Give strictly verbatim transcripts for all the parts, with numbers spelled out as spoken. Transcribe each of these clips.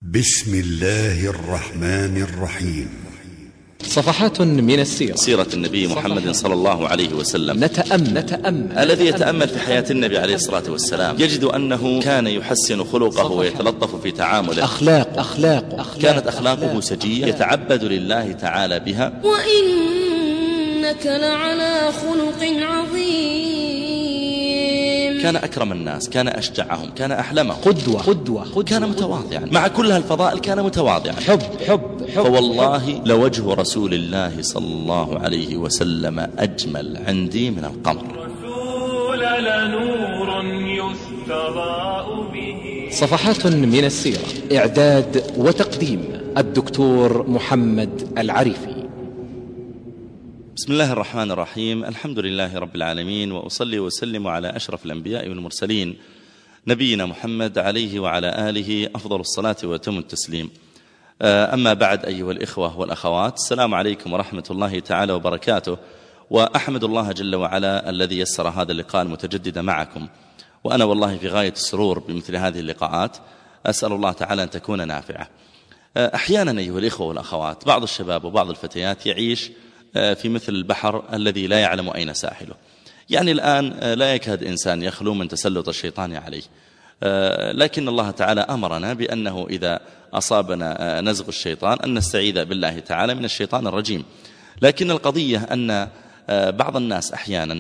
بسم الله الرحمن الرحيم. صفحات من السيرة. سيرة النبي محمد صلى الله عليه وسلم. نتأمل, نتأمل. الذي يتأمل في حياة النبي عليه الصلاة والسلام يجد أنه كان يحسن خلقه ويتلطف في تعامله. أخلاق أخلاق, أخلاق كانت أخلاقه سجية يتعبد لله تعالى بها. وإنك لعلى خلق عظيم. كان أكرم الناس، كان أشجعهم، كان أحلمهم، قدوة قدوة, قدوة كان متواضعا. مع كل هالفضائل كان متواضعا. حب حب, حب فوالله لوجه رسول الله صلى الله عليه وسلم أجمل عندي من القمر. رسول لنور يستضاء به. صفحات من السيرة. إعداد وتقديم الدكتور محمد العريفي. بسم الله الرحمن الرحيم. الحمد لله رب العالمين، وأصلي وسلم على أشرف الأنبياء والمرسلين نبينا محمد عليه وعلى آله أفضل الصلاة وأتم التسليم. أما بعد أيها الإخوة والأخوات، السلام عليكم ورحمة الله تعالى وبركاته. وأحمد الله جل وعلا الذي يسر هذا اللقاء المتجدد معكم، وأنا والله في غاية السرور بمثل هذه اللقاءات. أسأل الله تعالى أن تكون نافعة. أحيانا أيها الإخوة والأخوات بعض الشباب وبعض الفتيات يعيش في مثل البحر الذي لا يعلم أين ساحله. يعني الآن لا يكاد إنسان يخلو من تسلط الشيطان عليه، لكن الله تعالى أمرنا بأنه إذا أصابنا نزغ الشيطان أن نستعيذ بالله تعالى من الشيطان الرجيم. لكن القضية أن بعض الناس أحيانا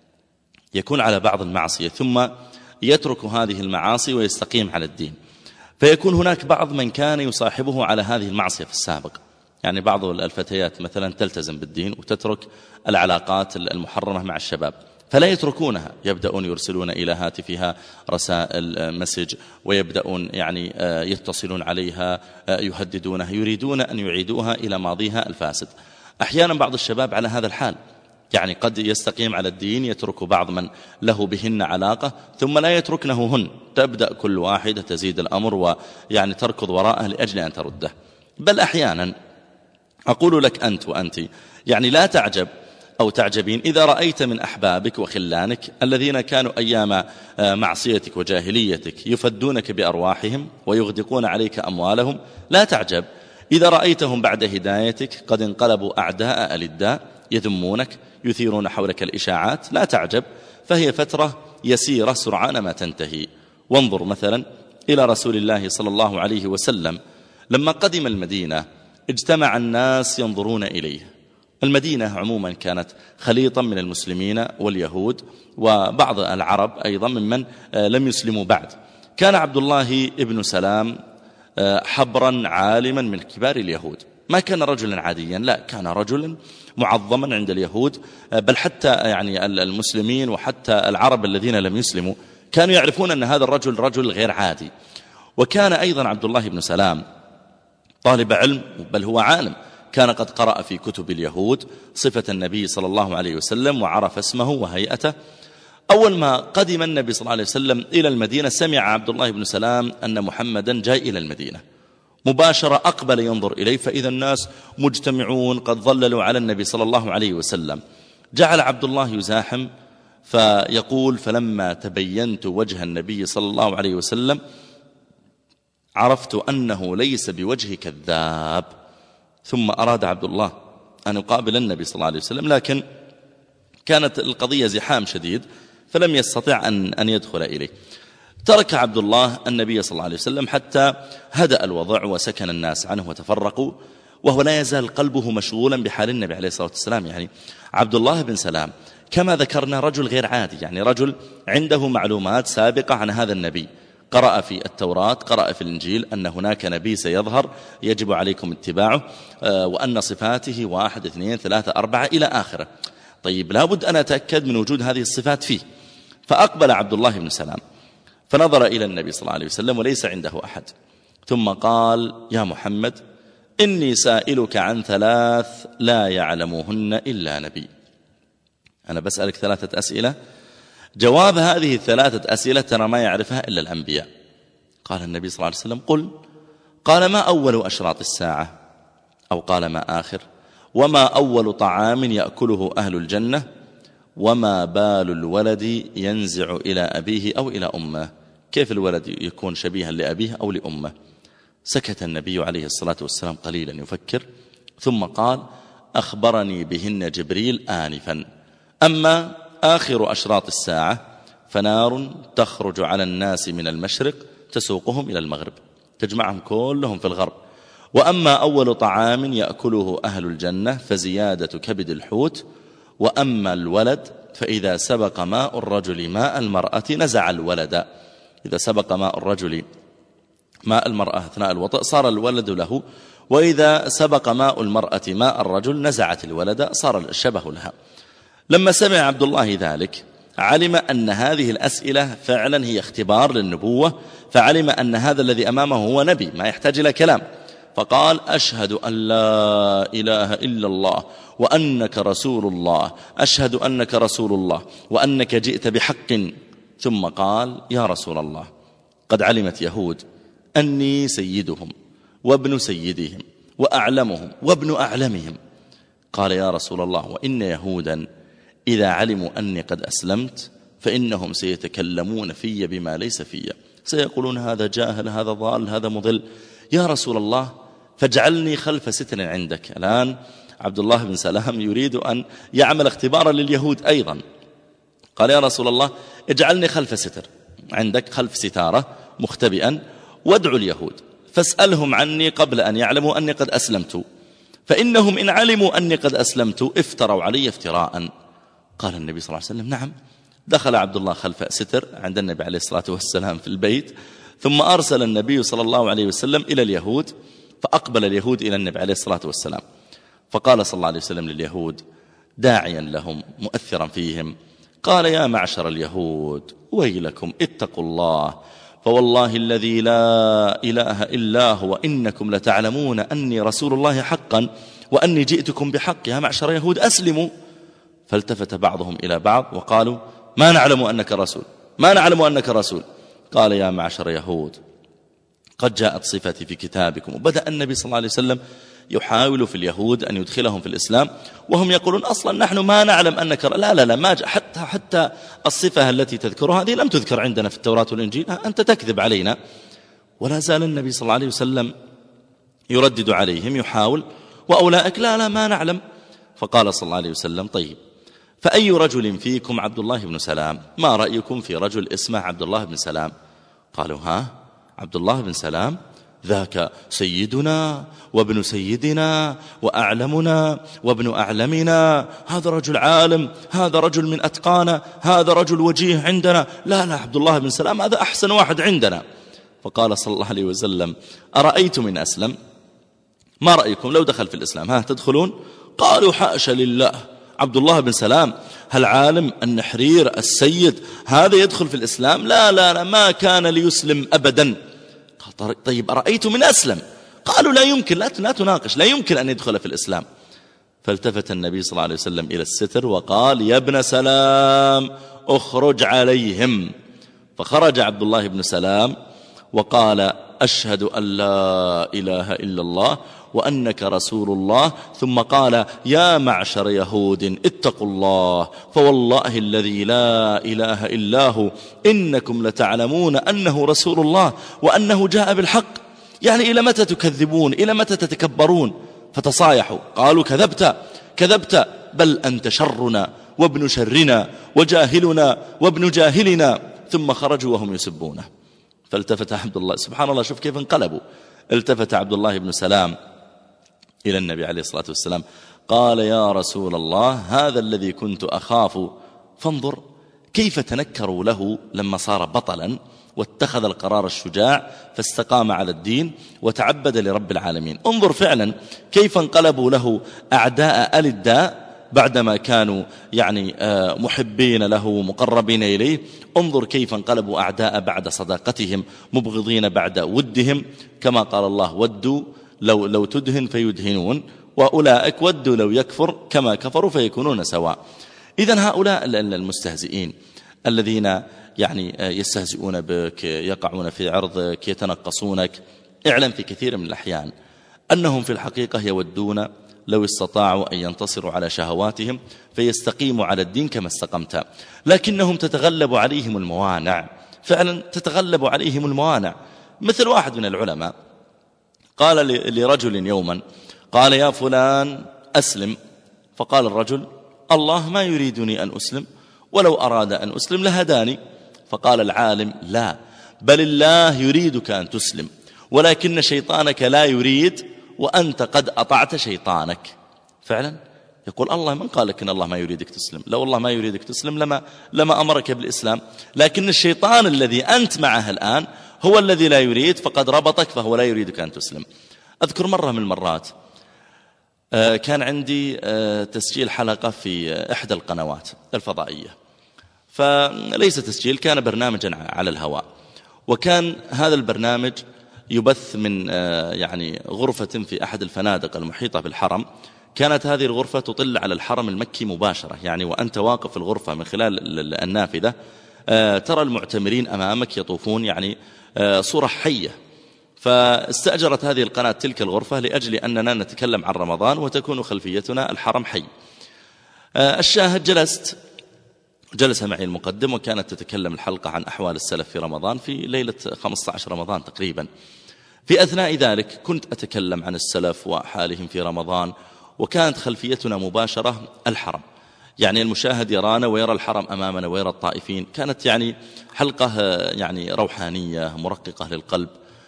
يكون على بعض المعصية ثم يترك هذه المعاصي ويستقيم على الدين، فيكون هناك بعض من كان يصاحبه على هذه المعصية في السابق. يعني بعض الفتيات مثلا تلتزم بالدين وتترك العلاقات المحرمة مع الشباب، فلا يتركونها، يبدأون يرسلون إلى هاتفها رسائل مسج، ويبدأون يعني يتصلون عليها، يهددونها، يريدون أن يعيدوها إلى ماضيها الفاسد. أحيانا بعض الشباب على هذا الحال، يعني قد يستقيم على الدين، يترك بعض من له بهن علاقة ثم لا يتركنه هن، تبدأ كل واحدة تزيد الأمر ويعني تركض وراءه لأجل أن ترده. بل أحيانا أقول لك أنت وأنت يعني لا تعجب أو تعجبين إذا رأيت من أحبابك وخلانك الذين كانوا أيام معصيتك وجاهليتك يفدونك بأرواحهم ويغدقون عليك أموالهم، لا تعجب إذا رأيتهم بعد هدايتك قد انقلبوا أعداء ألداء، يذمونك، يثيرون حولك الإشاعات. لا تعجب، فهي فترة يسيرة سرعان ما تنتهي. وانظر مثلا إلى رسول الله صلى الله عليه وسلم لما قدم المدينة اجتمع الناس ينظرون إليه. المدينة عموما كانت خليطا من المسلمين واليهود وبعض العرب أيضا ممن لم يسلموا بعد. كان عبد الله ابن سلام حبرا عالما من كبار اليهود، ما كان رجلا عاديا، لا، كان رجلا معظما عند اليهود، بل حتى يعني المسلمين وحتى العرب الذين لم يسلموا كانوا يعرفون أن هذا الرجل رجل غير عادي. وكان أيضا عبد الله بن سلام طالب علم، بل هو عالم، كان قد قرأ في كتب اليهود صفة النبي صلى الله عليه وسلم وعرف اسمه وهيئته. أول ما قدم النبي صلى الله عليه وسلم إلى المدينة سمع عبد الله بن سلام أن محمدا جاء إلى المدينة، مباشرة أقبل ينظر إليه، فإذا الناس مجتمعون قد ظللوا على النبي صلى الله عليه وسلم. جعل عبد الله يزاحم فيقول: فلما تبينت وجه النبي صلى الله عليه وسلم عرفت أنه ليس بوجه كذاب. ثم أراد عبد الله أن يقابل النبي صلى الله عليه وسلم، لكن كانت القضية زحام شديد فلم يستطع أن, أن يدخل إليه. ترك عبد الله النبي صلى الله عليه وسلم حتى هدأ الوضع وسكن الناس عنه وتفرقوا، وهو لا يزال قلبه مشغولا بحال النبي عليه الصلاة والسلام. يعني عبد الله بن سلام كما ذكرنا رجل غير عادي، يعني رجل عنده معلومات سابقة عن هذا النبي، قرأ في التوراة، قرأ في الإنجيل أن هناك نبي سيظهر يجب عليكم اتباعه، وأن صفاته واحد اثنين ثلاثة أربعة إلى آخره. طيب لابد أن أتأكد من وجود هذه الصفات فيه. فأقبل عبد الله بن سلام فنظر إلى النبي صلى الله عليه وسلم وليس عنده أحد، ثم قال: يا محمد، إني سائلك عن ثلاث لا يعلمهن إلا نبي. أنا بسألك ثلاثة أسئلة، جواب هذه الثلاثة أسئلة ترى ما يعرفها إلا الأنبياء. قال النبي صلى الله عليه وسلم: قل. قال: ما أول أشراط الساعة؟ أو قال: ما آخر؟ وما أول طعام يأكله أهل الجنة؟ وما بال الولد ينزع إلى أبيه أو إلى أمه؟ كيف الولد يكون شبيها لأبيه أو لأمه؟ سكت النبي عليه الصلاة والسلام قليلا يفكر، ثم قال: أخبرني بهن جبريل آنفا، أما آخر أشراط الساعة فنار تخرج على الناس من المشرق تسوقهم إلى المغرب، تجمعهم كلهم في الغرب. وأما أول طعام يأكله أهل الجنة فزيادة كبد الحوت. وأما الولد فإذا سبق ماء الرجل ماء المرأة نزع الولد، إذا سبق ماء الرجل ماء المرأة أثناء الوطأ صار الولد له، وإذا سبق ماء المرأة ماء الرجل نزعت الولد صار الشبه لها. لما سمع عبد الله ذلك علم أن هذه الأسئلة فعلا هي اختبار للنبوة، فعلم أن هذا الذي أمامه هو نبي ما يحتاج إلى كلام، فقال: أشهد أن لا إله إلا الله وأنك رسول الله، أشهد أنك رسول الله وأنك جئت بحق. ثم قال: يا رسول الله، قد علمت يهود أني سيدهم وابن سيدهم وأعلمهم وابن أعلمهم. قال: يا رسول الله، وإن يهودا إذا علموا أني قد أسلمت فإنهم سيتكلمون في بما ليس في، سيقولون هذا جاهل، هذا ضال، هذا مضل. يا رسول الله، فاجعلني خلف ستر عندك. الآن عبد الله بن سلام يريد أن يعمل اختبارا لليهود أيضا. قال: يا رسول الله، اجعلني خلف ستر عندك، خلف ستارة مختبئا، وادعو اليهود فاسألهم عني قبل أن يعلموا أني قد أسلمت، فإنهم إن علموا أني قد أسلمت افتروا علي افتراء. قال النبي صلى الله عليه وسلم: نعم. دخل عبد الله خلف ستر عند النبي عليه الصلاة والسلام في البيت، ثم أرسل النبي صلى الله عليه وسلم إلى اليهود، فأقبل اليهود إلى النبي عليه الصلاة والسلام، فقال صلى الله عليه وسلم لليهود داعيا لهم مؤثرا فيهم، قال: يا معشر اليهود ويلكم، اتقوا الله، فوالله الذي لا إله إلا هو إنكم لتعلمون أني رسول الله حقا وأني جئتكم بحق، يا معشر يهود أسلموا. فالتفت بعضهم إلى بعض وقالوا: ما نعلم أنك رسول، ما نعلم أنك رسول. قال: يا معشر يهود، قد جاءت صفتي في كتابكم. وبدأ النبي صلى الله عليه وسلم يحاول في اليهود أن يدخلهم في الإسلام، وهم يقولون أصلا نحن ما نعلم أنك ر... لا لا لا ما ج... حتى حتى الصفة التي تذكرها هذه لم تذكر عندنا في التوراة والإنجيل، أنت تكذب علينا. ولا زال النبي صلى الله عليه وسلم يردد عليهم يحاول، وأولئك لا لا ما نعلم. فقال صلى الله عليه وسلم: طيب، فأي رجل فيكم عبد الله بن سلام؟ ما رأيكم في رجل اسمه عبد الله بن سلام؟ قالوا: ها، عبد الله بن سلام ذاك سيدنا وابن سيدنا وأعلمنا وابن أعلمنا، هذا رجل عالم، هذا رجل من أتقانا، هذا رجل وجيه عندنا. لا لا، عبد الله بن سلام هذا أحسن واحد عندنا. فقال صلى الله عليه وسلم: أرأيتم إن أسلم؟ ما رأيكم لو دخل في الإسلام؟ ها تدخلون؟ قالوا: حاشا لله، عبد الله بن سلام هالعالم النحرير السيد هذا يدخل في الإسلام؟ لا لا لا، ما كان ليسلم أبدا. قال: طيب أرأيتم من أسلم؟ قالوا: لا يمكن، لا لا تناقش، لا يمكن أن يدخل في الإسلام. فالتفت النبي صلى الله عليه وسلم إلى الستر وقال: يا ابن سلام اخرج عليهم. فخرج عبد الله بن سلام وقال: أشهد أن لا إله إلا الله وأنك رسول الله. ثم قال: يا معشر يهود اتقوا الله، فوالله الذي لا إله إلا هو إنكم لتعلمون أنه رسول الله وأنه جاء بالحق. يعني إلى متى تكذبون؟ إلى متى تتكبرون؟ فتصايحوا قالوا: كذبت كذبت، بل أنت شرنا وابن شرنا وجاهلنا وابن جاهلنا. ثم خرجوا وهم يسبونه. فالتفت عبد الله، سبحان الله، شوف كيف انقلبوا. التفت عبد الله بن سلام إلى النبي عليه الصلاة والسلام قال: يا رسول الله، هذا الذي كنت أخاف. فانظر كيف تنكروا له لما صار بطلا واتخذ القرار الشجاع فاستقام على الدين وتعبد لرب العالمين. انظر فعلا كيف انقلبوا له أعداء ألداء بعدما كانوا يعني محبين له مقربين إليه. انظر كيف انقلبوا أعداء بعد صداقتهم، مبغضين بعد ودهم، كما قال الله: ودوا لو, لو تدهن فيدهنون، وأولئك ودوا لو يكفر كما كفروا فيكونون سواء. إذن هؤلاء المستهزئين الذين يعني يستهزئون بك، يقعون في عرضك، يتنقصونك، اعلم في كثير من الأحيان أنهم في الحقيقة يودون لو استطاعوا أن ينتصروا على شهواتهم فيستقيموا على الدين كما استقمت، لكنهم تتغلب عليهم الموانع، فعلا تتغلب عليهم الموانع. مثل واحد من العلماء قال لرجل يوما، قال يا فلان أسلم. فقال الرجل الله ما يريدني أن أسلم، ولو أراد أن أسلم لهداني. فقال العالم لا، بل الله يريدك أن تسلم، ولكن شيطانك لا يريد، وأنت قد أطعت شيطانك. فعلا يقول الله من قال لك إن الله ما يريدك تسلم؟ لو الله ما يريدك تسلم لما, لما أمرك بالإسلام، لكن الشيطان الذي أنت معه الآن هو الذي لا يريد، فقد ربطك فهو لا يريدك أن تسلم. أذكر مرة من المرات كان عندي تسجيل حلقة في إحدى القنوات الفضائية، فليس تسجيل، كان برنامجا على الهواء، وكان هذا البرنامج يبث من يعني غرفة في أحد الفنادق المحيطة بالحرم. كانت هذه الغرفة تطل على الحرم المكي مباشرة، يعني وأنت واقف في الغرفة من خلال النافذة ترى المعتمرين أمامك يطوفون، يعني صورة حية. فاستأجرت هذه القناة تلك الغرفة لأجل أننا نتكلم عن رمضان وتكون خلفيتنا الحرم حي. الشاهد جلست جلس معي المقدم، وكانت تتكلم الحلقة عن أحوال السلف في رمضان في ليلة خمسة عشر رمضان تقريبا. في أثناء ذلك كنت أتكلم عن السلف وحالهم في رمضان، وكانت خلفيتنا مباشرة الحرم، يعني المشاهد يرانا ويرى الحرم أمامنا ويرى الطائفين. كانت يعني حلقة يعني روحانية مرققة للقلب.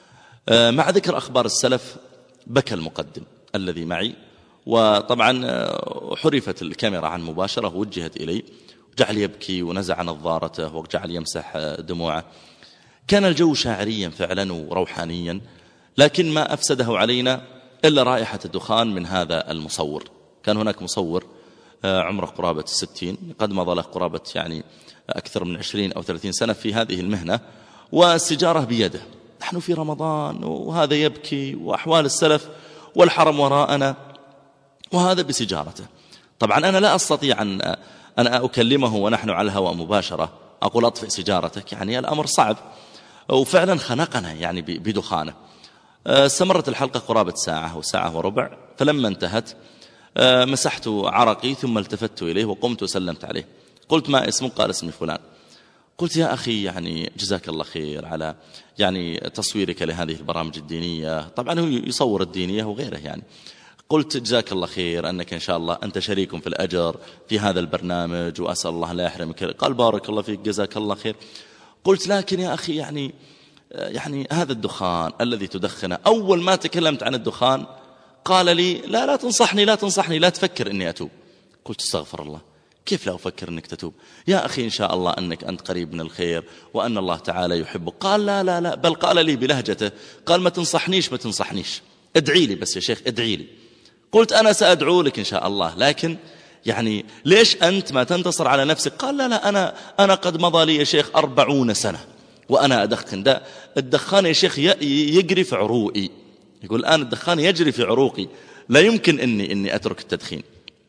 مع ذكر أخبار السلف بكى المقدم الذي معي، وطبعا حرفت الكاميرا عن مباشرة ووجهت إلي، جعل يبكي ونزع نظارته وجعل يمسح دموعه. كان الجو شاعريا فعلا وروحانيا، لكن ما أفسده علينا إلا رائحة الدخان من هذا المصور. كان هناك مصور عمره قرابة الستين، قد مضى له قرابة يعني أكثر من عشرين أو ثلاثين سنة في هذه المهنة، والسجارة بيده. نحن في رمضان وهذا يبكي وأحوال السلف والحرم وراءنا، وهذا بسجارته. طبعا أنا لا أستطيع أن أنا أكلمه ونحن على الهواء مباشرة أقول أطفئ سجارتك، يعني الأمر صعب، وفعلا خنقنا يعني بدخانه. استمرت الحلقة قرابة ساعة أو ساعة وربع، فلما انتهت مسحت عرقي ثم التفت إليه وقمت وسلمت عليه. قلت ما اسمك؟ قال اسمي فلان. قلت يا أخي يعني جزاك الله خير على يعني تصويرك لهذه البرامج الدينية، طبعا هو يصور الدينية وغيره يعني. قلت جزاك الله خير أنك إن شاء الله أنت شريك في الأجر في هذا البرنامج، وأسأل الله لا يحرمك. قال بارك الله فيك جزاك الله خير. قلت لكن يا أخي يعني يعني هذا الدخان الذي تدخنه، أول ما تكلمت عن الدخان قال لي لا لا تنصحني لا تنصحني لا تفكر أني أتوب. قلت استغفر الله، كيف لا أفكر أنك تتوب يا أخي؟ إن شاء الله أنك أنت قريب من الخير وأن الله تعالى يحبك. قال لا لا لا، بل قال لي بلهجته، قال ما تنصحنيش ما تنصحنيش، ادعي لي بس يا شيخ ادعي لي. قلت أنا سأدعو لك إن شاء الله، لكن يعني ليش أنت ما تنتصر على نفسك؟ قال لا لا أنا, أنا قد مضى لي يا شيخ أربعون سنة وأنا أدخن، ده الدخان يا شيخ يجري في عروقي. يقول الآن الدخان يجري في عروقي، لا يمكن إني, إني أترك التدخين.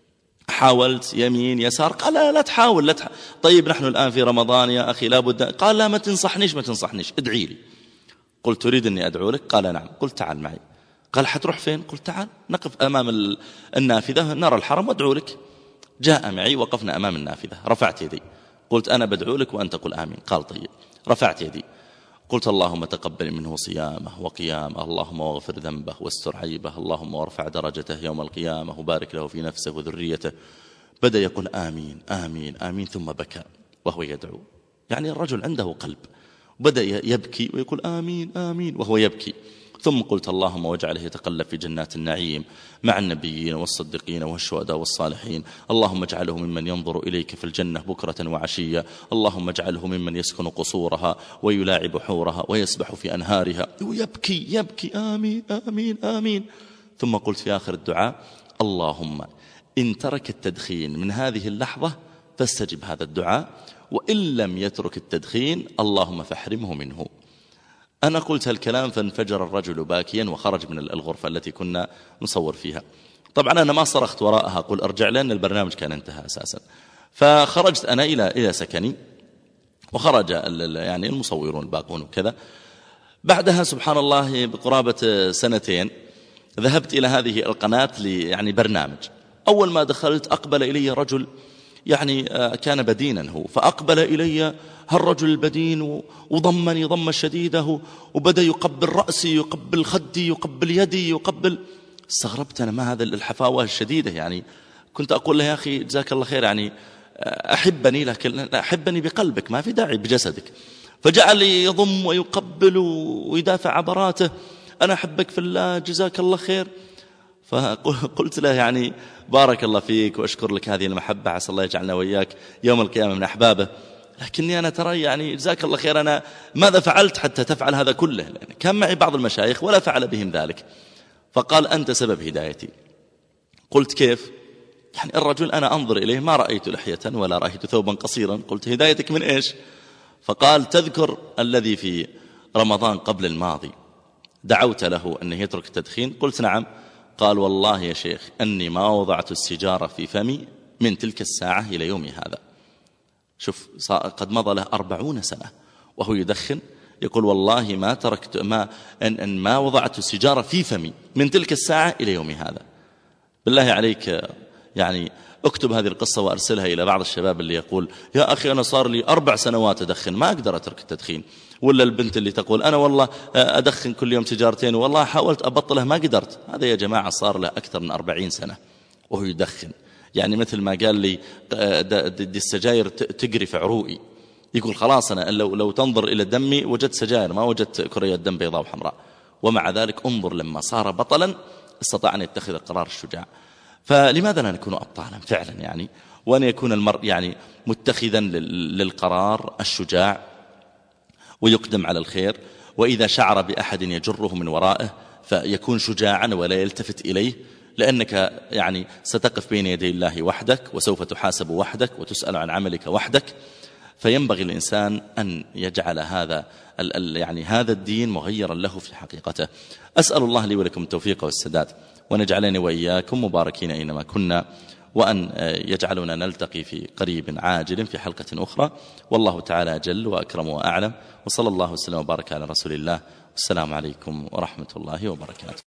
حاولت يمين يسار، قال لا لا تحاول لا تح... طيب نحن الآن في رمضان يا أخي لابد. قال لا ما تنصحنيش ما تنصحنيش ادعي لي. قلت تريد أني أدعو لك؟ قال نعم. قلت تعال معي. قال حتروح فين؟ قلت تعال نقف أمام النافذة نرى الحرم وادعو لك. جاء معي، وقفنا أمام النافذة، رفعت يدي قلت أنا بدعو لك وأنت قل آمين. قال طيب. رفعت يدي قلت اللهم تقبل منه صيامه وقيامه، اللهم واغفر ذنبه واستر عيبه، اللهم وارفع درجته يوم القيامة وبارك له في نفسه وذريته. بدأ يقول آمين آمين آمين، ثم بكى وهو يدعو. يعني الرجل عنده قلب. بدأ يبكي ويقول آمين آمين وهو يبكي. ثم قلت اللهم واجعله يتقلب في جنات النعيم مع النبيين والصديقين والشهداء والصالحين، اللهم اجعله ممن ينظر إليك في الجنة بكرة وعشية، اللهم اجعله ممن يسكن قصورها ويلاعب حورها ويسبح في أنهارها. ويبكي يبكي آمين آمين آمين. ثم قلت في آخر الدعاء اللهم إن ترك التدخين من هذه اللحظة فاستجب هذا الدعاء، وإن لم يترك التدخين اللهم فاحرمه منه. أنا قلت هالكلام فانفجر الرجل باكيا وخرج من الغرفة التي كنا نصور فيها. طبعا أنا ما صرخت وراءها قل أرجع لأن البرنامج كان انتهى أساسا. فخرجت أنا إلى إلى سكني، وخرج يعني المصورون الباقون وكذا. بعدها سبحان الله بقرابة سنتين ذهبت إلى هذه القناة يعني برنامج. أول ما دخلت أقبل إلي رجل يعني كان بدينا هو، فأقبل إلي هالرجل البدين وضمني ضمة شديدة وبدأ يقبل رأسي، يقبل خدي، يقبل يدي، يقبل. استغربت أنا، ما هذا الحفاوة الشديدة؟ يعني كنت أقول له يا أخي جزاك الله خير، يعني أحبني لكن أحبني بقلبك، ما في داعي بجسدك. فجعل يضم ويقبل ويدافع عبراته، أنا أحبك في الله جزاك الله خير. فقلت له يعني بارك الله فيك وأشكر لك هذه المحبة، عسى الله يجعلنا وإياك يوم القيامة من أحبابه، لكني أنا ترى يعني جزاك الله خير، أنا ماذا فعلت حتى تفعل هذا كله؟ لأن كان معي بعض المشايخ ولا فعل بهم ذلك. فقال أنت سبب هدايتي. قلت كيف؟ يعني الرجل أنا أنظر إليه ما رأيت لحية ولا رأيت ثوبا قصيرا. قلت هدايتك من إيش؟ فقال تذكر الذي في رمضان قبل الماضي دعوت له أنه يترك التدخين؟ قلت نعم. قال والله يا شيخ أني ما وضعت السيجارة في فمي من تلك الساعة إلى يومي هذا. شوف قد مضى له أربعون سنة وهو يدخن، يقول والله ما تركت ما أن, أن ما وضعت السيجارة في فمي من تلك الساعة إلى يومي هذا. بالله عليك يعني اكتب هذه القصة وأرسلها إلى بعض الشباب اللي يقول يا أخي أنا صار لي أربع سنوات أدخن ما أقدر أترك التدخين، ولا البنت اللي تقول أنا والله أدخن كل يوم سيجارتين والله حاولت أبطله ما قدرت. هذا يا جماعة صار له أكثر من أربعين سنة وهو يدخن. يعني مثل ما قال لي دي السجاير تجري في عروقي، يقول خلاص أنا لو, لو تنظر إلى دمي وجدت سجاير ما وجدت كريات دم بيضاء وحمراء. ومع ذلك انظر لما صار بطلا استطاع أن يتخذ القرار الشجاع. فلماذا لا نكون أبطالا فعلا يعني، وأن يكون المرء يعني متخذا للقرار الشجاع ويقدم على الخير، وإذا شعر بأحد يجره من ورائه فيكون شجاعا ولا يلتفت إليه، لأنك يعني ستقف بين يدي الله وحدك وسوف تحاسب وحدك وتسأل عن عملك وحدك. فينبغي الإنسان أن يجعل هذا يعني هذا الدين مغيرا له في حقيقته. أسأل الله لي ولكم التوفيق والسداد، ونجعلني وإياكم مباركين أينما كنا، وأن يجعلنا نلتقي في قريب عاجل في حلقة أخرى، والله تعالى جل وأكرم وأعلم، وصلى الله وسلم وبارك على رسول الله. والسلام عليكم ورحمة الله وبركاته.